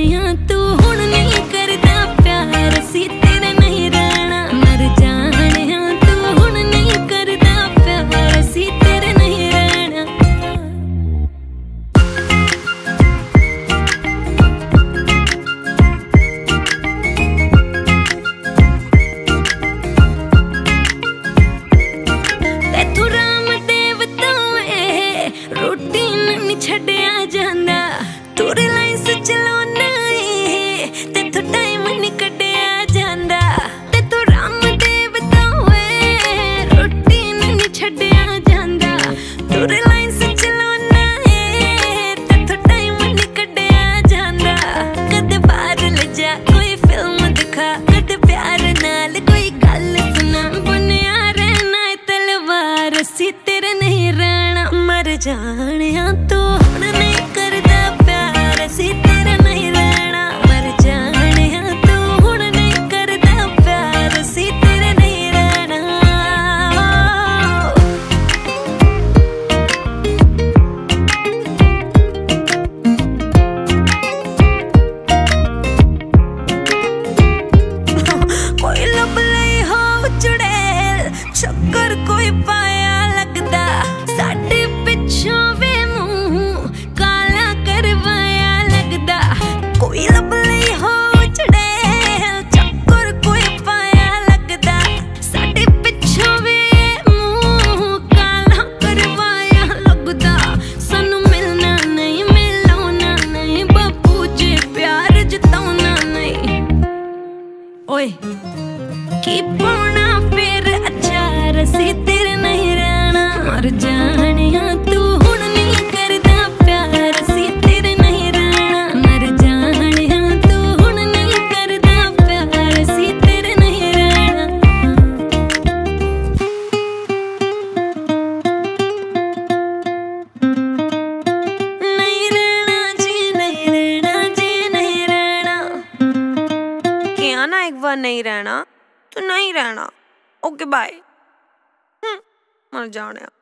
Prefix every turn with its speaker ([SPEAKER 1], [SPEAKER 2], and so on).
[SPEAKER 1] जानिया तू हुण नहीं करदा प्यार सी तेरे नहीं रहना। मर जानिया तू हुण नहीं करदा प्यार सी तेरे नहीं रहना। तेथू राम देव तो रूटीन नहीं छड्डिया जांदा। तू रिलायंस चलाउना तेथू टाइम नहीं कड्डिया जांदा। तेथू राम देव तो रूटीन नहीं छड्डिया जांदा। तू रिलायंस चलाउना तेथू टाइम नहीं कड्डिया जांदा। कदे बाहर ले जा कोई फिल्म दिखा, कदे प्यार नाल कोई गल सुना। बुनिया रहना तलवार सी तेरे नहीं रहना। मर जानिया तू हुण नहीं करदा प्यार सी तेरे नहीं रहना। मर जानिया तू हुण नहीं करदा प्यार सी तेरे नहीं रहना। कोई लब लई हो चुड़ैल चक्कर कोई पाया लगदा। साडे पिछों वे मुंह काला करवाया लगदा। कोई लब लई हो चुड़ैल चक्कर कोई पाया लगदा। साडे पिछों वे मुंह काला करवाया लगदा। सानू मिलना नहीं मिलाउना नहीं, बापू जी प्यार जताउना नहीं। ओए की पाउना फिर अचार सी तेरे नहीं रहना। मर जानिया तू हुण नहीं करदा प्यार सी तेरे नहीं रहना। मर जानिया तू हुण नहीं करदा प्यार सी तेरे नहीं रहना। नहीं रहना जी नहीं रहना जी नहीं रहना।
[SPEAKER 2] क्या ना एक बार नहीं रहना तो नहीं रहना। Okay bye. मर जाने।